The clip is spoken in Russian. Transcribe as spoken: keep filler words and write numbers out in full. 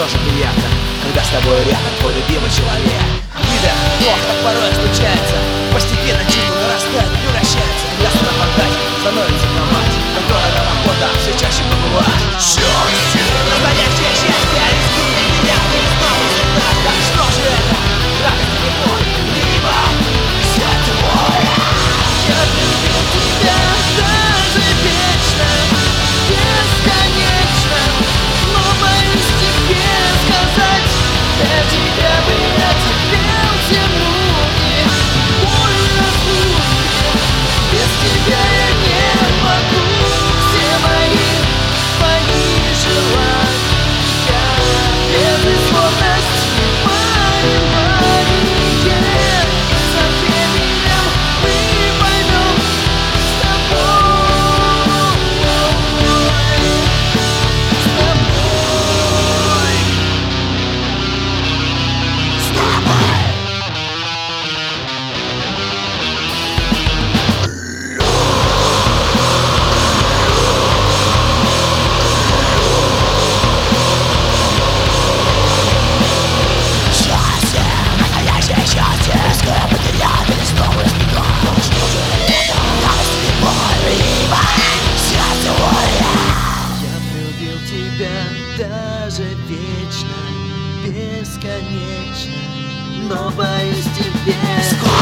тоже приятно, когда с тобой рядом твой любимый человек. Вида, ох, так порой случается, постепенно чувства нарастают и превращаются, когда сюда фантазия становится на мать, которая нам охота все чаще побывать. Счастье! Настоящее счастье, арестуй меня, ты снова всегда. Так что же это? Радость или боль? Либо все твое. Я люблю тебя даже вечно, бесконечно, но боюсь тебе сказать, для тебя бы я терпел все муки, боль разлуки. Без тебя я не могу, все мои, мои желания, безысходность, мои маленькие, со временем мы поймем с тобой, с тобой, с тобой. Счастье, настоящее счастье, скоро потерять или снова разбегать. Что же это? Радость или боль, либо счастье воля. Я любил тебя даже вечно, бесконечно, но боюсь тебе.